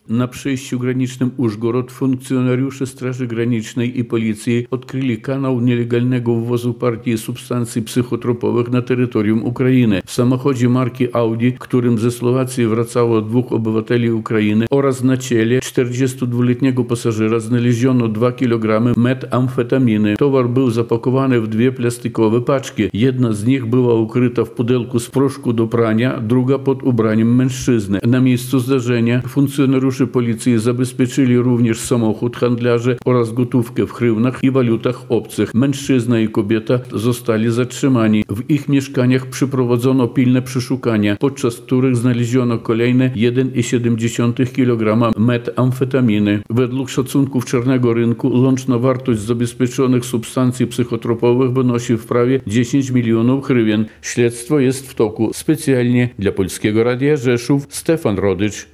Na przejściu granicznym Użgorod funkcjonariusze Straży Granicznej i Policji odkryli kanał nielegalnego wwozu partii substancji psychotropowych na terytorium Ukrainy. W samochodzie marki Audi, którym ze Słowacji wracało 2 obywateli Ukrainy, oraz na ciele 42-letniego pasażera znaleziono 2 kg metamfetaminy. Towar był zapakowany w 2 plastikowe paczki. Jedna z nich była ukryta w pudełku z proszku do prania, druga pod ubraniem mężczyzny. Na miejscu zdarzenia funkcjonariusze policji zabezpieczyli również samochód handlarzy oraz gotówkę w hrywnach i walutach obcych. Mężczyzna i kobieta zostali zatrzymani. W ich mieszkaniach przeprowadzono pilne przeszukania, podczas których znaleziono kolejne 1,7 kg metamfetaminy. Według szacunków czarnego rynku łączna wartość zabezpieczonych substancji psychotropowych wynosi w prawie 10 milionów hrywien. Śledztwo jest w toku. Specjalnie dla Polskiego Radia Rzeszów Stefan Rodycz.